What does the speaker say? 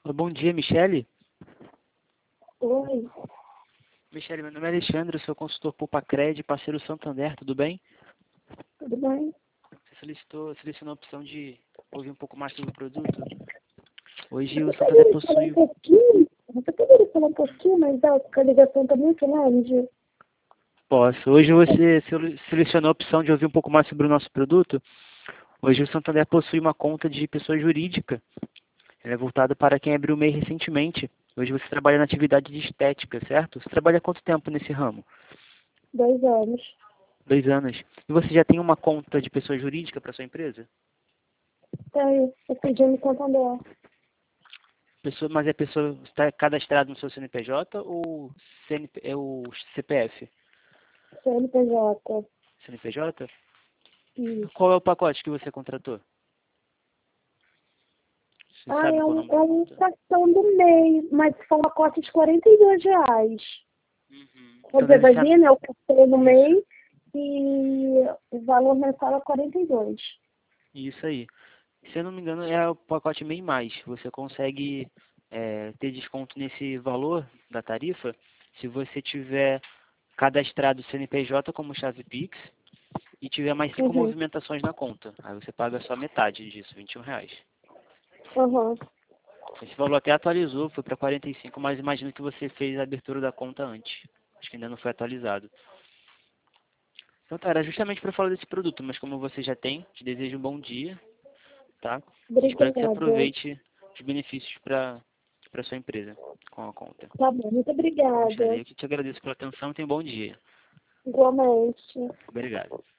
Bom dia, Michele. Oi, Michele, meu nome é Alexandre, eu sou consultor Poupa-Cred, parceiro Santander, tudo bem? tudo bem? Você selecionou a opção de ouvir um pouco mais sobre o produto. Hoje o Você Santander poderia falar um possui... pouquinho? Você poderia falar um pouquinho mais alto, porque a ligação está muito longe? Posso. Hoje você selecionou a opção de ouvir um pouco mais sobre o nosso produto. Hoje o Santander possui uma conta de pessoa jurídica. Ela é voltada para quem abriu o MEI recentemente. Hoje você trabalha na atividade de estética, certo? Você trabalha há quanto tempo nesse ramo? 2 anos. 2 anos. E você já tem uma conta de pessoa jurídica para sua empresa? Eu pedi no Santander. Mas a pessoa está cadastrada no seu CNPJ ou é o CPF? CNPJ. CNPJ? Qual Isso. é o pacote que você contratou? Você Ah, sabe é qual é o um, nome é da um conta? cartão do MEI, mas foi uma cota de R$ 42. Uhum. Quer Então dizer, deve vai ser vir, né, o cartão do isso. MEI e o valor mensal é 42. Isso aí. Se eu não me engano, é o pacote MEI mais. Você consegue ter desconto nesse valor da tarifa se você tiver cadastrado o CNPJ como chave Pix e tiver mais 5 Uhum. movimentações na conta. Aí você paga só metade disso, R$ 21. Uhum. Esse valor até atualizou, foi para 45, mas imagino que você fez a abertura da conta antes. Acho que ainda não foi atualizado. Então tá, era justamente para falar desse produto, mas como você já tem, te desejo um bom dia, tá? E espero que você Obrigada. aproveite os benefícios para sua empresa com a conta. Tá bom, muito Tá bom, Michele? obrigada. Eu que te agradeço pela atenção e tenha um bom dia. Igualmente. Obrigado.